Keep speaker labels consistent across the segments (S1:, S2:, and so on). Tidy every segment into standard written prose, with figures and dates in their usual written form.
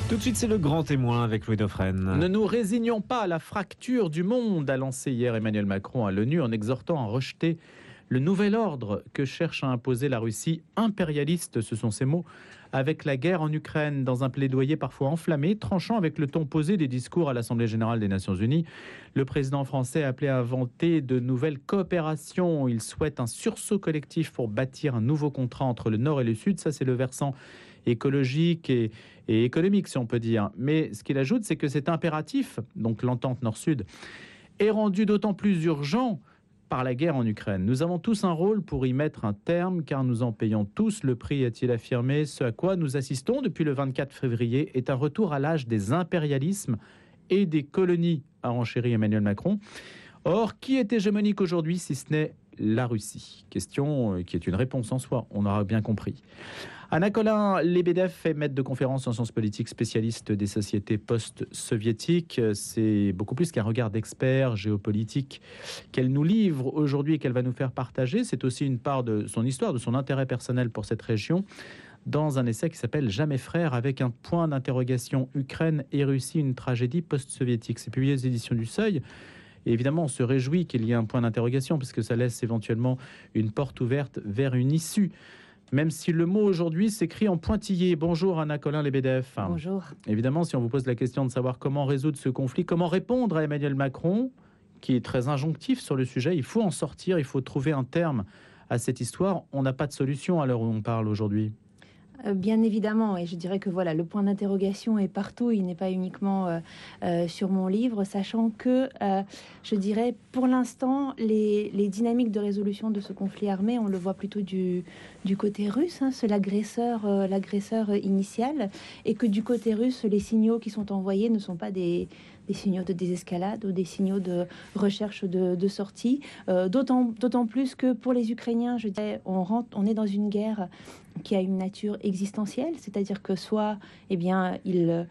S1: Tout de suite, c'est le grand témoin avec Louis Dauphren.
S2: Ne nous résignons pas à la fracture du monde, a lancé hier Emmanuel Macron à l'ONU en exhortant à rejeter le nouvel ordre que cherche à imposer la Russie impérialiste, ce sont ses mots, avec la guerre en Ukraine, dans un plaidoyer parfois enflammé, tranchant avec le ton posé des discours à l'Assemblée générale des Nations Unies. Le président français a appelé à inventer de nouvelles coopérations. Il souhaite un sursaut collectif pour bâtir un nouveau contrat entre le Nord et le Sud. Ça, c'est le versant écologique et économique, si on peut dire. Mais ce qu'il ajoute, c'est que cet impératif, donc l'entente Nord-Sud, est rendu d'autant plus urgent par la guerre en Ukraine. Nous avons tous un rôle pour y mettre un terme, car nous en payons tous le prix, a-t-il affirmé. Ce à quoi nous assistons depuis le 24 février est un retour à l'âge des impérialismes et des colonies, a renchéri Emmanuel Macron. Or, qui est hégémonique aujourd'hui si ce n'est la Russie? Question qui est une réponse en soi, on aura bien compris. Anna Colin-Lebedev est maître de conférence en sciences politiques, spécialiste des sociétés post-soviétiques. C'est beaucoup plus qu'un regard d'expert géopolitique qu'elle nous livre aujourd'hui et qu'elle va nous faire partager. C'est aussi une part de son histoire, de son intérêt personnel pour cette région, dans un essai qui s'appelle « Jamais frères » avec un point d'interrogation Ukraine et Russie, une tragédie post-soviétique. C'est publié aux éditions du Seuil. Et évidemment, on se réjouit qu'il y ait un point d'interrogation parce que ça laisse éventuellement une porte ouverte vers une issue. Même si le mot aujourd'hui s'écrit en pointillé. Bonjour Anna Colin-Lebedev.
S3: Bonjour.
S2: Évidemment, si on vous pose la question de savoir comment résoudre ce conflit, comment répondre à Emmanuel Macron, qui est très injonctif sur le sujet, il faut en sortir, il faut trouver un terme à cette histoire. On n'a pas de solution à l'heure où on parle aujourd'hui.
S3: Bien évidemment, et je dirais que voilà, le point d'interrogation est partout, il n'est pas uniquement sur mon livre, sachant que, je dirais, pour l'instant, les dynamiques de résolution de ce conflit armé, on le voit plutôt du côté russe, c'est l'agresseur initial, et que du côté russe, les signaux qui sont envoyés ne sont pas des signaux de désescalade ou des signaux de recherche de sortie, d'autant plus que pour les Ukrainiens, je dirais, on est dans une guerre qui a une nature existentielle, c'est-à-dire que soit, ils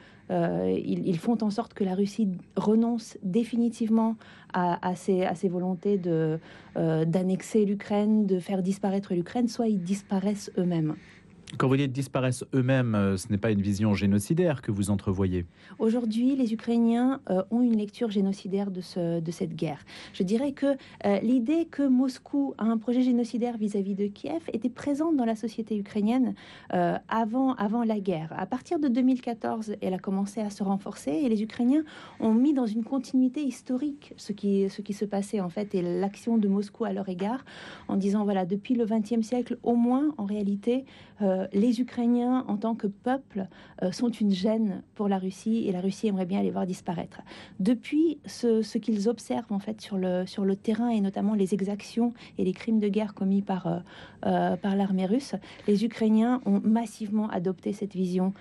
S3: font en sorte que la Russie renonce définitivement à ses volontés d'annexer l'Ukraine, de faire disparaître l'Ukraine, soit ils disparaissent eux-mêmes.
S2: Quand vous dites disparaissent eux-mêmes, ce n'est pas une vision génocidaire que vous entrevoyez.
S3: Aujourd'hui, les Ukrainiens ont une lecture génocidaire de cette guerre. Je dirais que l'idée que Moscou a un projet génocidaire vis-à-vis de Kiev était présente dans la société ukrainienne avant la guerre. À partir de 2014, elle a commencé à se renforcer et les Ukrainiens ont mis dans une continuité historique ce qui se passait en fait et l'action de Moscou à leur égard en disant voilà, depuis le XXe siècle au moins, en réalité, les Ukrainiens, en tant que peuple, sont une gêne pour la Russie et la Russie aimerait bien les voir disparaître. Depuis ce qu'ils observent en fait sur le terrain et notamment les exactions et les crimes de guerre commis par l'armée russe, les Ukrainiens ont massivement adopté cette vision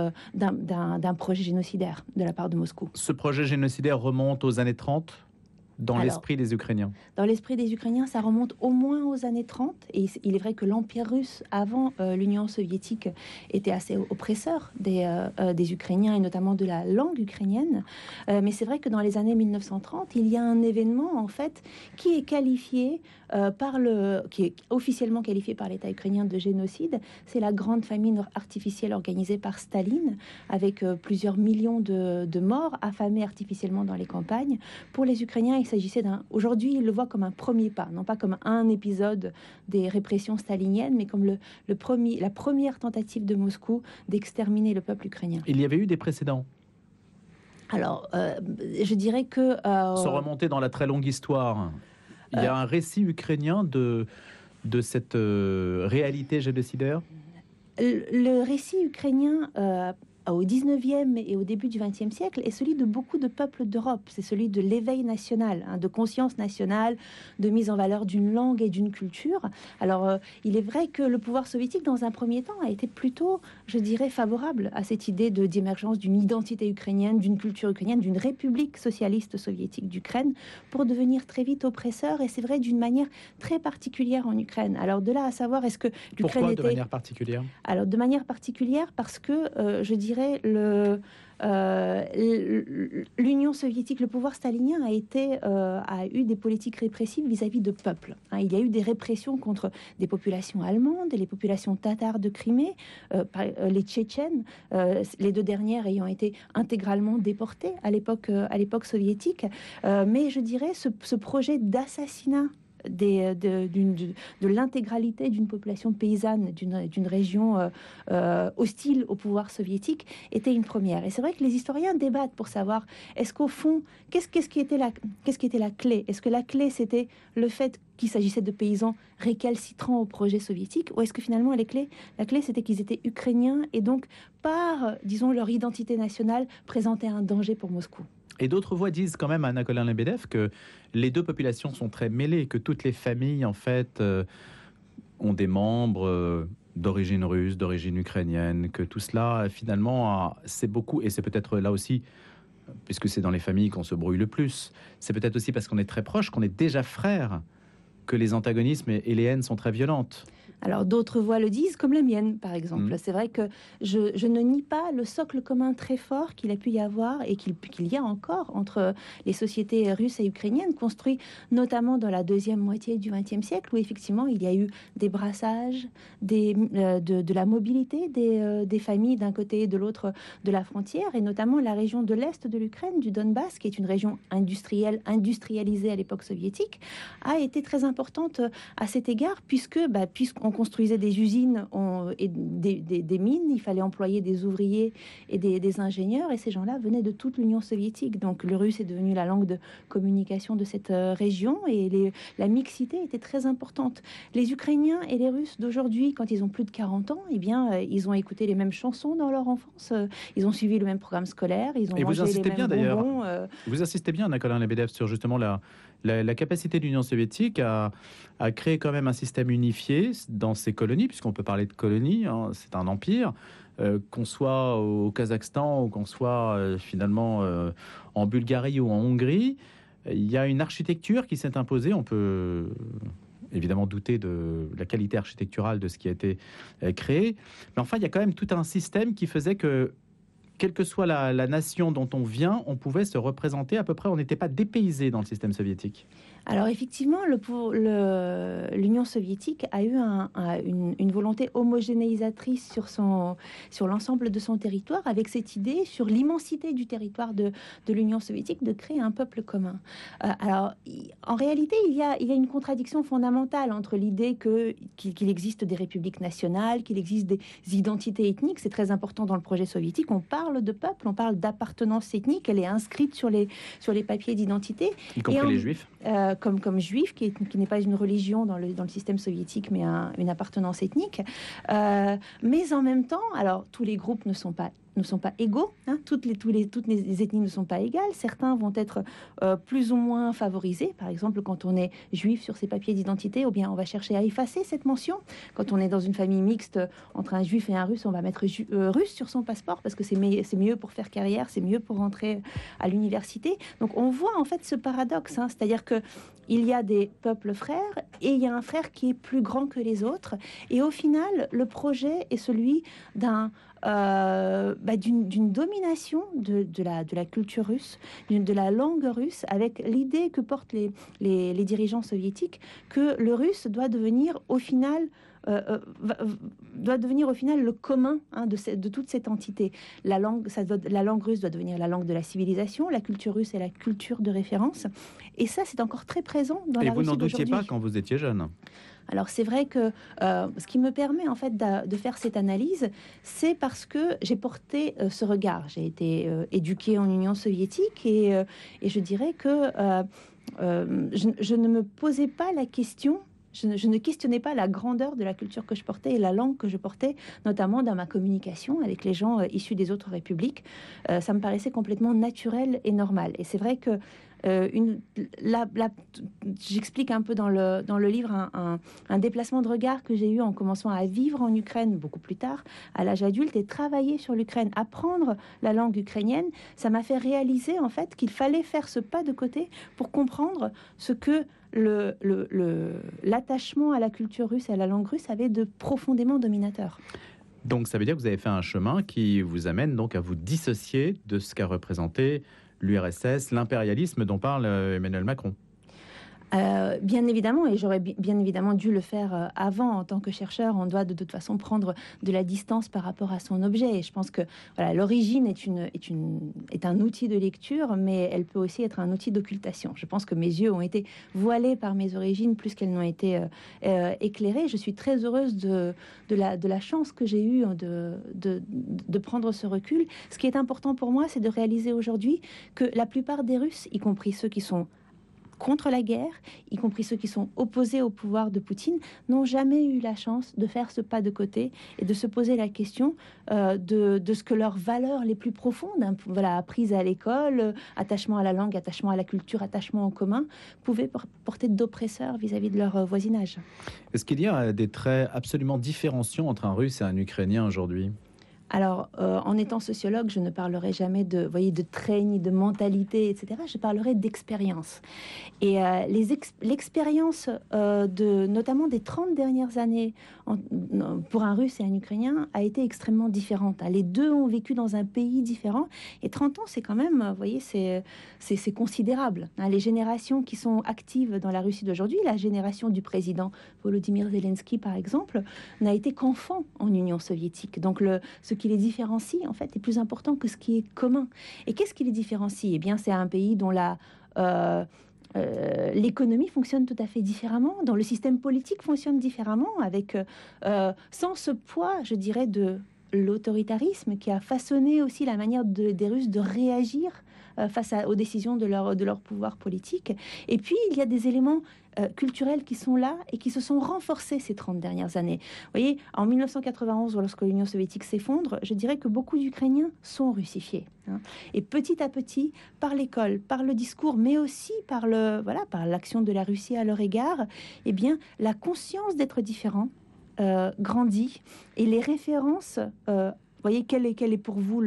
S3: d'un projet génocidaire de la part de Moscou.
S2: Ce projet génocidaire remonte aux années 30 ? L'esprit des Ukrainiens. Dans
S3: l'esprit des Ukrainiens, ça remonte au moins aux années 30. Et il est vrai que l'Empire russe, avant l'Union soviétique, était assez oppresseur des Ukrainiens et notamment de la langue ukrainienne. Mais c'est vrai que dans les années 1930, il y a un événement, en fait, qui est qualifié qui est officiellement qualifié par l'État ukrainien de génocide. C'est la grande famine artificielle organisée par Staline, avec plusieurs millions de morts affamés artificiellement dans les campagnes. Pour les Ukrainiens, il s'agissait aujourd'hui, ils le voient comme un premier pas, non pas comme un épisode des répressions staliniennes, mais comme la première tentative de Moscou d'exterminer le peuple ukrainien.
S2: Il y avait eu des précédents?
S3: Alors, je dirais que...
S2: Sans remonter dans la très longue histoire, il y a un récit ukrainien de cette réalité génocidaire?
S3: Le récit ukrainien... au 19e et au début du 20e siècle est celui de beaucoup de peuples d'Europe. C'est celui de l'éveil national, de conscience nationale, de mise en valeur d'une langue et d'une culture. Alors, il est vrai que le pouvoir soviétique, dans un premier temps, a été plutôt, je dirais, favorable à cette idée d'émergence d'une identité ukrainienne, d'une culture ukrainienne, d'une république socialiste soviétique d'Ukraine, pour devenir très vite oppresseur, et c'est vrai, d'une manière très particulière en Ukraine. Alors, de là à savoir, est-ce que l'Ukraine
S2: Pourquoi de manière particulière?
S3: Alors, de manière particulière, parce que, je dirais, dirais, l'Union soviétique, le pouvoir stalinien a eu des politiques répressives vis-à-vis de peuples. Il y a eu des répressions contre des populations allemandes, les populations tatares de Crimée, les Tchétchènes, les deux dernières ayant été intégralement déportées à l'époque soviétique. Mais je dirais ce projet d'assassinat de l'intégralité d'une population paysanne d'une région hostile au pouvoir soviétique était une première. Et c'est vrai que les historiens débattent pour savoir, est-ce qu'au fond, qu'est-ce qui était la clé? Est-ce que la clé, c'était le fait qu'il s'agissait de paysans récalcitrants au projet soviétique, ou est-ce que finalement la clé, c'était qu'ils étaient ukrainiens et donc, par, disons, leur identité nationale, présentaient un danger pour Moscou?
S2: Et d'autres voix disent quand même à Nicolas Lebedev que les deux populations sont très mêlées, que toutes les familles, en fait, ont des membres d'origine russe, d'origine ukrainienne, que tout cela, finalement, c'est beaucoup, et c'est peut-être là aussi, puisque c'est dans les familles qu'on se brouille le plus, c'est peut-être aussi parce qu'on est très proches, qu'on est déjà frères, que les antagonismes et les haines sont très violentes.
S3: Alors d'autres voix le disent, comme la mienne par exemple. C'est vrai que je ne nie pas le socle commun très fort qu'il a pu y avoir et qu'il y a encore entre les sociétés russes et ukrainiennes, construit notamment dans la deuxième moitié du XXe siècle, où effectivement il y a eu des brassages, de la mobilité des familles d'un côté et de l'autre de la frontière, et notamment la région de l'Est de l'Ukraine, du Donbass, qui est une région industrialisée à l'époque soviétique, a été très importante à cet égard, puisqu'on construisait des usines et des mines, il fallait employer des ouvriers et des ingénieurs, et ces gens-là venaient de toute l'Union soviétique. Donc le russe est devenu la langue de communication de cette région, et la mixité était très importante. Les Ukrainiens et les Russes d'aujourd'hui, quand ils ont plus de 40 ans, eh bien, ils ont écouté les mêmes chansons dans leur enfance, ils ont suivi le même programme scolaire, ils ont
S2: et
S3: mangé les mêmes bonbons.
S2: Vous insistez bien, Nicolas Lebedev, sur justement la capacité de l'Union soviétique à créer quand même un système unifié dans ses colonies, puisqu'on peut parler de colonies, c'est un empire, qu'on soit au Kazakhstan ou qu'on soit finalement en Bulgarie ou en Hongrie, il y a une architecture qui s'est imposée. On peut évidemment douter de la qualité architecturale de ce qui a été créé, mais enfin il y a quand même tout un système qui faisait que, quelle que soit la nation dont on vient, on pouvait se représenter à peu près, on n'était pas dépaysé dans le système soviétique.
S3: Alors effectivement, l'Union soviétique a eu une volonté homogénéisatrice sur l'ensemble de son territoire, avec cette idée sur l'immensité du territoire de l'Union soviétique de créer un peuple commun. Alors en réalité, il y a une contradiction fondamentale entre l'idée qu'il existe des républiques nationales, qu'il existe des identités ethniques. C'est très important dans le projet soviétique. On parle de peuple, on parle d'appartenance ethnique. Elle est inscrite sur les papiers d'identité.
S2: Y compris les juifs.
S3: Comme juif, qui n'est pas une religion dans le système soviétique, mais une appartenance ethnique. Mais en même temps, alors tous les groupes ne sont pas égaux, toutes les ethnies ne sont pas égales. Certains vont être plus ou moins favorisés. Par exemple, quand on est juif sur ses papiers d'identité, ou bien on va chercher à effacer cette mention. Quand on est dans une famille mixte entre un juif et un russe, on va mettre russe sur son passeport parce que c'est mieux pour faire carrière, c'est mieux pour rentrer à l'université. Donc on voit en fait ce paradoxe, c'est-à-dire que il y a des peuples frères et il y a un frère qui est plus grand que les autres. Et au final, le projet est celui d'une domination de la culture russe, de la langue russe, avec l'idée que portent les dirigeants soviétiques que le russe doit devenir au final le commun de toute cette entité. La langue russe doit devenir la langue de la civilisation, la culture russe est la culture de référence, et ça c'est encore très présent dans la Russie d'aujourd'hui. Et vous n'en doutiez
S2: pas quand vous étiez jeune?
S3: Alors c'est vrai que ce qui me permet en fait de faire cette analyse, c'est parce que j'ai porté ce regard. J'ai été éduquée en Union soviétique et je dirais que je ne me posais pas la question. Je ne questionnais pas la grandeur de la culture que je portais et la langue que je portais, notamment dans ma communication avec les gens issus des autres républiques. Ça me paraissait complètement naturel et normal. Et c'est vrai que j'explique un peu dans le livre un déplacement de regard que j'ai eu en commençant à vivre en Ukraine beaucoup plus tard, à l'âge adulte, et travailler sur l'Ukraine, apprendre la langue ukrainienne. Ça m'a fait réaliser en fait qu'il fallait faire ce pas de côté pour comprendre ce que l'attachement à la culture russe et à la langue russe avait de profondément dominateur.
S2: Donc ça veut dire que vous avez fait un chemin qui vous amène donc à vous dissocier de ce qu'a représenté l'URSS, l'impérialisme dont parle Emmanuel Macron.
S3: Bien évidemment, et j'aurais bien évidemment dû le faire avant. En tant que chercheur, on doit de toute façon prendre de la distance par rapport à son objet. Et je pense que voilà, l'origine est un outil de lecture, mais elle peut aussi être un outil d'occultation. Je pense que mes yeux ont été voilés par mes origines plus qu'elles n'ont été éclairées. Je suis très heureuse de la chance que j'ai eue de prendre ce recul. Ce qui est important pour moi, c'est de réaliser aujourd'hui que la plupart des Russes, y compris ceux qui sont contre la guerre, y compris ceux qui sont opposés au pouvoir de Poutine, n'ont jamais eu la chance de faire ce pas de côté et de se poser la question de ce que leurs valeurs les plus profondes, voilà, apprises à l'école, attachement à la langue, attachement à la culture, attachement au commun, pouvaient porter d'oppresseurs vis-à-vis de leur voisinage.
S2: Est-ce qu'il y a des traits absolument différenciants entre un Russe et un Ukrainien aujourd'hui ?
S3: Alors, en étant sociologue, je ne parlerai jamais de traits ni de mentalité, etc. Je parlerai d'expérience. Et l'expérience notamment des 30 dernières années pour un Russe et un Ukrainien a été extrêmement différente. Les deux ont vécu dans un pays différent. Et 30 ans, c'est quand même, vous voyez, c'est considérable. Les générations qui sont actives dans la Russie d'aujourd'hui, la génération du président Volodymyr Zelensky, par exemple, n'a été qu'enfant en Union soviétique. Donc, ce qui les différencie, en fait, est plus important que ce qui est commun. Et qu'est-ce qui les différencie ? Eh bien, c'est un pays dont l'économie fonctionne tout à fait différemment, dont le système politique fonctionne différemment, avec sans ce poids, je dirais, de l'autoritarisme qui a façonné aussi la manière des Russes de réagir face aux décisions de leur pouvoir politique. Et puis, il y a des éléments culturels qui sont là et qui se sont renforcés ces 30 dernières années. Vous voyez, en 1991, lorsque l'Union soviétique s'effondre, je dirais que beaucoup d'Ukrainiens sont russifiés. Et petit à petit, par l'école, par le discours, mais aussi par l'action de la Russie à leur égard, eh bien, la conscience d'être différent grandit, et les références, voyez, quel est pour vous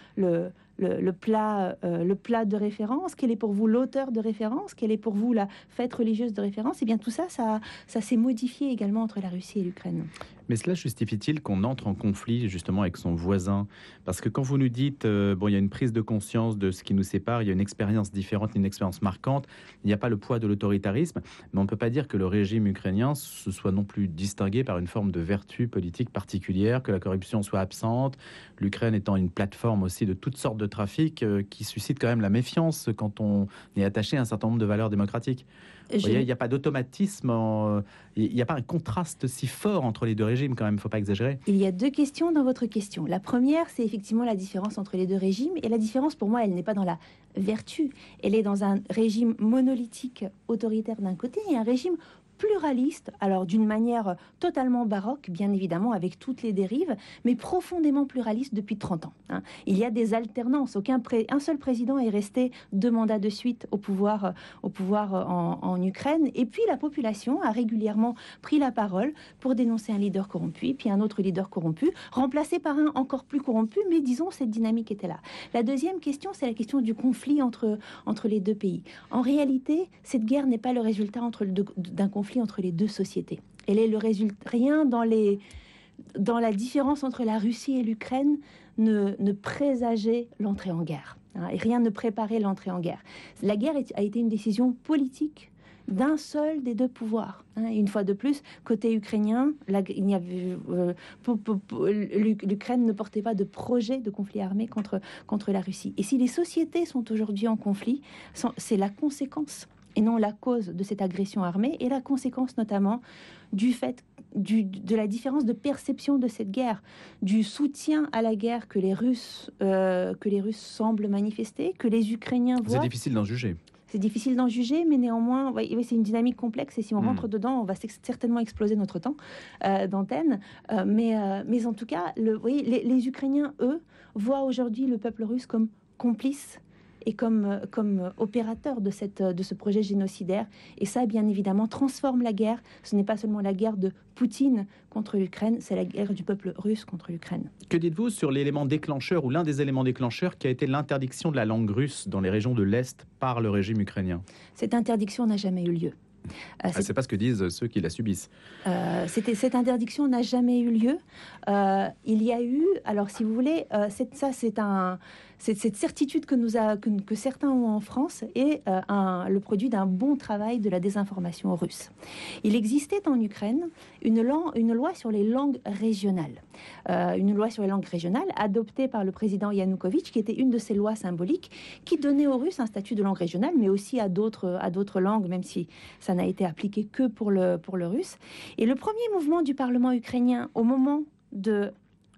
S3: le plat de référence, quel est pour vous l'auteur de référence, quelle est pour vous la fête religieuse de référence, et bien tout ça s'est modifié également entre la Russie et l'Ukraine.
S2: Mais cela justifie-t-il qu'on entre en conflit justement avec son voisin ? Parce que quand vous nous dites, il y a une prise de conscience de ce qui nous sépare, il y a une expérience différente, une expérience marquante, il n'y a pas le poids de l'autoritarisme, mais on ne peut pas dire que le régime ukrainien se soit non plus distingué par une forme de vertu politique particulière, que la corruption soit absente, l'Ukraine étant une plateforme aussi de toutes sortes de trafics qui suscite quand même la méfiance quand on est attaché à un certain nombre de valeurs démocratiques. Vous voyez, il n'y a pas d'automatisme, il n'y a pas un contraste si fort entre les deux régimes quand même, il ne faut pas exagérer.
S3: Il y a deux questions dans votre question. La première, c'est effectivement la différence entre les deux régimes. Et la différence, pour moi, elle n'est pas dans la vertu. Elle est dans un régime monolithique, autoritaire d'un côté, et un régime pluraliste, alors d'une manière totalement baroque, bien évidemment, avec toutes les dérives, mais profondément pluraliste depuis 30 ans. Il y a des alternances. Un seul président est resté 2 mandats de suite au pouvoir en Ukraine. Et puis la population a régulièrement pris la parole pour dénoncer un leader corrompu, puis un autre leader corrompu, remplacé par un encore plus corrompu, mais disons, cette dynamique était là. La deuxième question, c'est la question du conflit entre les deux pays. En réalité, cette guerre n'est pas le résultat d'un conflit entre les deux sociétés. Elle est le résultat. Rien dans la différence entre la Russie et l'Ukraine ne présageait l'entrée en guerre. Et rien ne préparait l'entrée en guerre. La guerre a été une décision politique d'un seul des deux pouvoirs. Une fois de plus, côté ukrainien, l'Ukraine ne portait pas de projet de conflit armé contre la Russie. Et si les sociétés sont aujourd'hui en conflit, c'est la conséquence et non la cause de cette agression armée, et la conséquence notamment du fait de la différence de perception de cette guerre, du soutien à la guerre que les Russes semblent manifester, que les Ukrainiens voient.
S2: C'est difficile d'en juger.
S3: C'est difficile d'en juger, mais néanmoins, c'est une dynamique complexe, et si on rentre dedans, on va certainement exploser notre temps d'antenne. Mais en tout cas, les Ukrainiens, eux, voient aujourd'hui le peuple russe comme complice et comme opérateur de ce projet génocidaire. Et ça, bien évidemment, transforme la guerre. Ce n'est pas seulement la guerre de Poutine contre l'Ukraine, c'est la guerre du peuple russe contre l'Ukraine.
S2: Que dites-vous sur l'élément déclencheur, ou l'un des éléments déclencheurs, qui a été l'interdiction de la langue russe dans les régions de l'Est par le régime ukrainien ?
S3: Cette interdiction n'a jamais eu lieu.
S2: C'est pas ce que disent ceux qui la subissent.
S3: Cette interdiction n'a jamais eu lieu. Il y a eu, alors si vous voulez, cette certitude que certains ont en France est le produit d'un bon travail de la désinformation russe. Il existait en Ukraine une loi sur les langues régionales. Une loi sur les langues régionales adoptée par le président Yanukovych, qui était une de ces lois symboliques qui donnait aux Russes un statut de langue régionale, mais aussi à d'autres langues, même si ça n'a été appliqué que pour le russe. Et le premier mouvement du Parlement ukrainien au moment de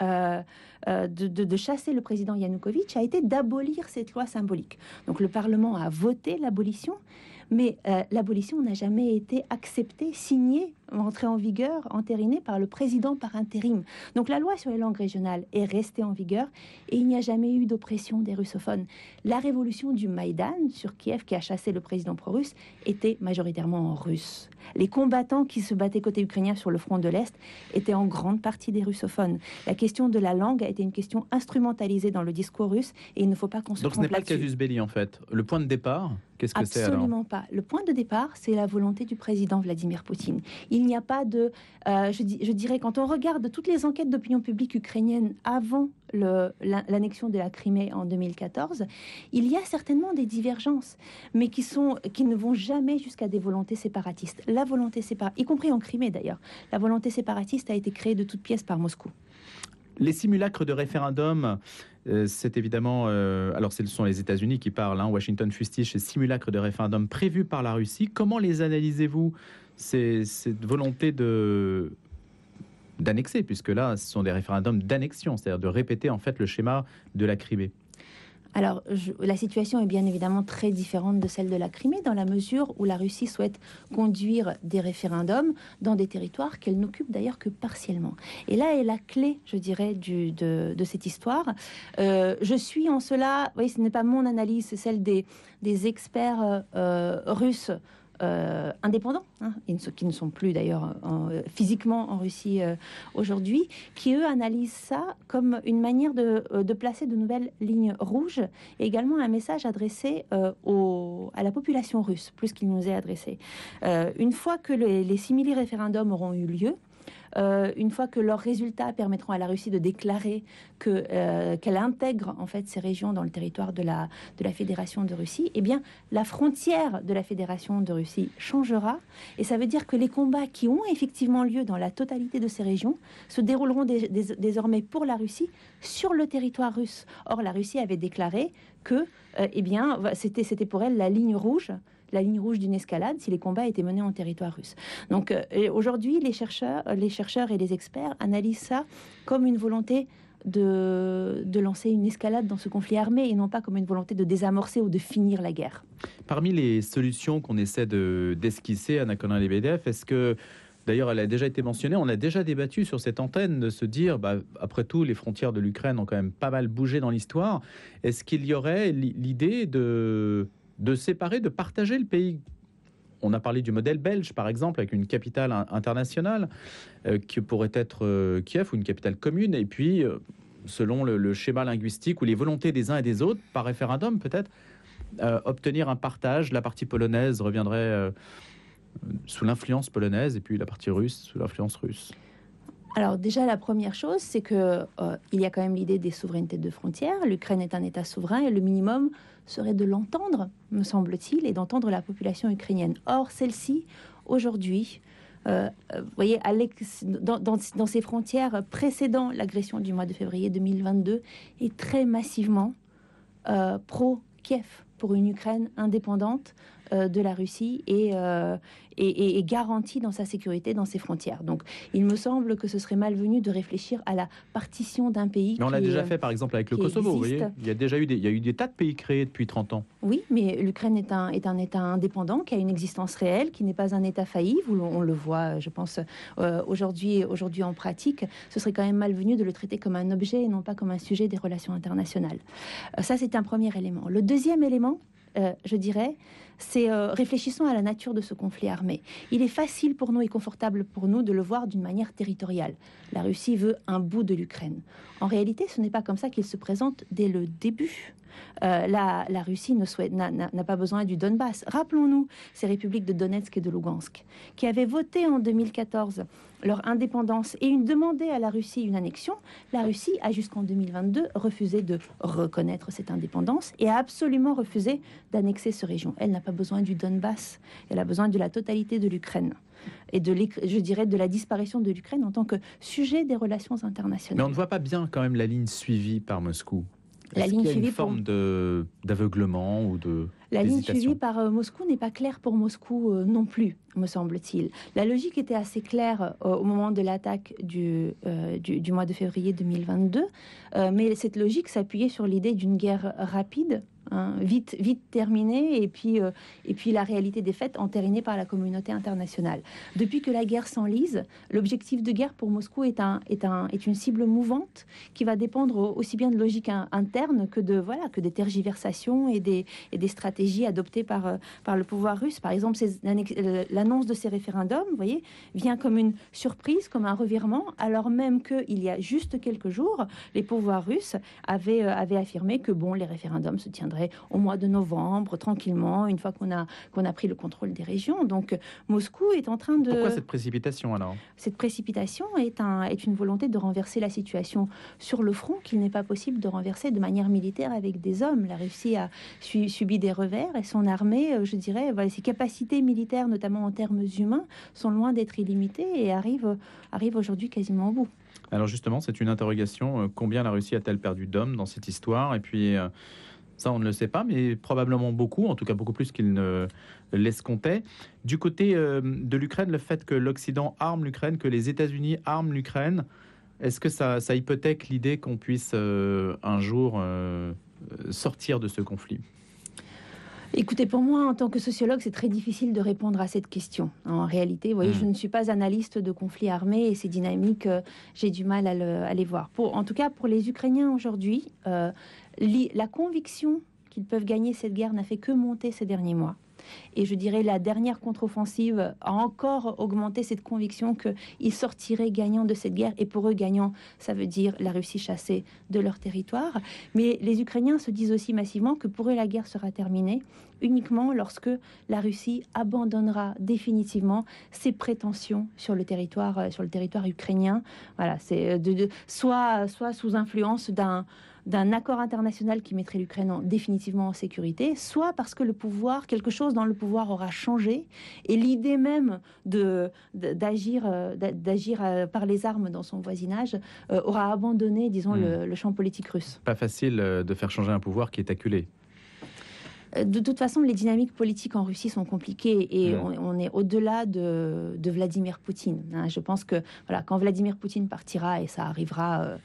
S3: chasser le président Yanukovych a été d'abolir cette loi symbolique. Donc le Parlement a voté l'abolition, mais l'abolition n'a jamais été acceptée, signée, entrée en vigueur, entérinée par le président par intérim. Donc la loi sur les langues régionales est restée en vigueur et il n'y a jamais eu d'oppression des russophones. La révolution du Maïdan sur Kiev, qui a chassé le président pro-russe, était majoritairement en russe. Les combattants qui se battaient côté ukrainien sur le front de l'Est étaient en grande partie des russophones. La question de la langue a été une question instrumentalisée dans le discours russe et il ne faut pas qu'on se trompe là-dessus.
S2: Donc ce n'est pas le casus belli en fait. Le point de départ, qu'est-ce que c'est alors ?
S3: Absolument pas. Le point de départ, c'est la volonté du président Vladimir Poutine. Il n'y a pas de... je dirais, quand on regarde toutes les enquêtes d'opinion publique ukrainienne avant l'annexion de la Crimée en 2014, il y a certainement des divergences, mais qui ne vont jamais jusqu'à des volontés séparatistes. La volonté séparatiste, y compris en Crimée d'ailleurs, la volonté séparatiste a été créée de toutes pièces par Moscou.
S2: Les simulacres de référendum, c'est évidemment... alors, ce sont les États-Unis qui parlent. Washington fustige ces simulacres de référendum prévus par la Russie. Comment les analysez-vous, cette volonté d'annexer, puisque là, ce sont des référendums d'annexion, c'est-à-dire de répéter en fait le schéma de la Crimée?
S3: Alors, la situation est bien évidemment très différente de celle de la Crimée, dans la mesure où la Russie souhaite conduire des référendums dans des territoires qu'elle n'occupe d'ailleurs que partiellement. Et là est la clé, je dirais, de cette histoire. Je suis en cela, oui, ce n'est pas mon analyse, c'est celle des experts russes indépendants, qui ne sont plus d'ailleurs physiquement en Russie aujourd'hui, qui eux analysent ça comme une manière de placer de nouvelles lignes rouges et également un message adressé à la population russe, plus qu'il nous est adressé. Une fois que les simili-référendums auront eu lieu, une fois que leurs résultats permettront à la Russie de déclarer qu'elle intègre en fait ces régions dans le territoire de la Fédération de Russie, eh bien la frontière de la Fédération de Russie changera et ça veut dire que les combats qui ont effectivement lieu dans la totalité de ces régions se dérouleront désormais pour la Russie sur le territoire russe. Or la Russie avait déclaré que c'était pour elle la ligne rouge d'une escalade si les combats étaient menés en territoire russe. Donc aujourd'hui, les chercheurs et les experts analysent ça comme une volonté de lancer une escalade dans ce conflit armé et non pas comme une volonté de désamorcer ou de finir la guerre.
S2: Parmi les solutions qu'on essaie d'esquisser, Anna Konan-Lebedev, est-ce que, d'ailleurs elle a déjà été mentionnée, on a déjà débattu sur cette antenne de se dire, après tout, les frontières de l'Ukraine ont quand même pas mal bougé dans l'histoire. Est-ce qu'il y aurait l'idée de séparer, de partager le pays? On a parlé du modèle belge, par exemple, avec une capitale internationale qui pourrait être Kiev ou une capitale commune. Et puis, selon le schéma linguistique ou les volontés des uns et des autres, par référendum peut-être, obtenir un partage. La partie polonaise reviendrait sous l'influence polonaise et puis la partie russe sous l'influence russe.
S3: Alors déjà, la première chose, c'est que il y a quand même l'idée des souverainetés de frontières. L'Ukraine est un État souverain et le minimum serait de l'entendre, me semble-t-il, et d'entendre la population ukrainienne. Or, celle-ci, aujourd'hui, vous voyez, dans ses frontières précédant l'agression du mois de février 2022, est très massivement pro-Kiev, pour une Ukraine indépendante de la Russie et garantie dans sa sécurité, dans ses frontières. Donc, il me semble que ce serait malvenu de réfléchir à la partition d'un pays.
S2: Mais on l'a déjà fait, par exemple, avec le Kosovo, vous voyez. Il y a eu des tas de pays créés depuis 30 ans.
S3: Oui, mais l'Ukraine est un État indépendant, qui a une existence réelle, qui n'est pas un État failli. On le voit, je pense, aujourd'hui en pratique. Ce serait quand même malvenu de le traiter comme un objet et non pas comme un sujet des relations internationales. Ça, c'est un premier élément. Le deuxième élément, je dirais, c'est réfléchissons à la nature de ce conflit armé. Il est facile pour nous et confortable pour nous de le voir d'une manière territoriale. La Russie veut un bout de l'Ukraine. En réalité, ce n'est pas comme ça qu'il se présente dès le début. La Russie n'a pas besoin du Donbass. Rappelons-nous ces républiques de Donetsk et de Lugansk qui avaient voté en 2014 leur indépendance et demandé à la Russie une annexion. La Russie a jusqu'en 2022 refusé de reconnaître cette indépendance et a absolument refusé d'annexer cette région. Elle n'a pas besoin du Donbass, elle a besoin de la totalité de l'Ukraine et je dirais de la disparition de l'Ukraine en tant que sujet des relations internationales.
S2: Mais on ne voit pas bien quand même la ligne suivie par Moscou.
S3: La ligne
S2: qu'il y a
S3: suivie
S2: une forme d'aveuglement ou de
S3: La ligne
S2: d'hésitation
S3: suivie par Moscou n'est pas claire pour Moscou non plus, me semble-t-il. La logique était assez claire au moment de l'attaque du mois de février 2022, mais cette logique s'appuyait sur l'idée d'une guerre rapide, vite terminée, et puis la réalité des faits entérinée par la communauté internationale. Depuis que la guerre s'enlise, l'objectif de guerre pour Moscou est une cible mouvante qui va dépendre aussi bien de logique interne que des tergiversations et des stratégies adoptées par le pouvoir russe. Par exemple, l'annonce de ces référendums, vous voyez, vient comme une surprise, comme un revirement, alors même qu'il y a juste quelques jours, les pouvoirs russes avaient affirmé que les référendums se tiendraient au mois de novembre, tranquillement, une fois qu'on a pris le contrôle des régions. Donc, Moscou est en train de...
S2: Pourquoi cette précipitation alors ?
S3: Cette précipitation est une volonté de renverser la situation sur le front qu'il n'est pas possible de renverser de manière militaire avec des hommes. La Russie a subi des revers et son armée, je dirais, ses capacités militaires, notamment en termes humains, sont loin d'être illimitées et arrivent aujourd'hui quasiment au bout.
S2: Alors justement, c'est une interrogation. Combien la Russie a-t-elle perdu d'hommes dans cette histoire ? Et puis, ça, on ne le sait pas, mais probablement beaucoup, en tout cas beaucoup plus qu'il ne l'escomptait. Du côté de l'Ukraine, le fait que l'Occident arme l'Ukraine, que les États-Unis arment l'Ukraine, est-ce que ça hypothèque l'idée qu'on puisse un jour sortir de ce conflit ?
S3: Écoutez, pour moi, en tant que sociologue, c'est très difficile de répondre à cette question. En réalité, vous voyez, je ne suis pas analyste de conflits armés et ces dynamiques, j'ai du mal à les voir. En tout cas, pour les Ukrainiens aujourd'hui, la conviction qu'ils peuvent gagner cette guerre n'a fait que monter ces derniers mois. Et je dirais la dernière contre-offensive a encore augmenté cette conviction qu'ils sortiraient gagnants de cette guerre. Et pour eux, gagnant, ça veut dire la Russie chassée de leur territoire. Mais les Ukrainiens se disent aussi massivement que pour eux, la guerre sera terminée uniquement lorsque la Russie abandonnera définitivement ses prétentions sur le territoire ukrainien. Voilà, c'est soit sous influence d'un accord international qui mettrait l'Ukraine définitivement en sécurité, soit parce que quelque chose dans le pouvoir aura changé et l'idée même d'agir par les armes dans son voisinage aura abandonné, disons, le champ politique russe.
S2: Pas facile de faire changer un pouvoir qui est acculé.
S3: De toute façon, les dynamiques politiques en Russie sont compliquées et on est au-delà de Vladimir Poutine. Je pense que quand Vladimir Poutine partira, et ça arrivera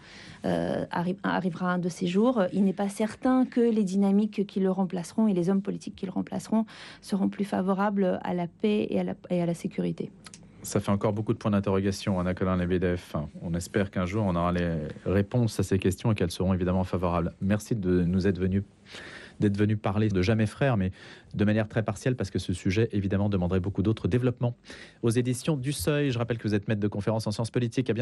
S3: un de ces jours, il n'est pas certain que les dynamiques qui le remplaceront et les hommes politiques qui le remplaceront seront plus favorables à la paix et à la sécurité.
S2: Ça fait encore beaucoup de points d'interrogation, Anna Colin-Lebedev. On espère qu'un jour on aura les réponses à ces questions et qu'elles seront évidemment favorables. Merci de nous être venus parler de Jamais Frères, mais de manière très partielle, parce que ce sujet, évidemment, demanderait beaucoup d'autres développements. Aux éditions du Seuil, je rappelle que vous êtes maître de conférences en sciences politiques.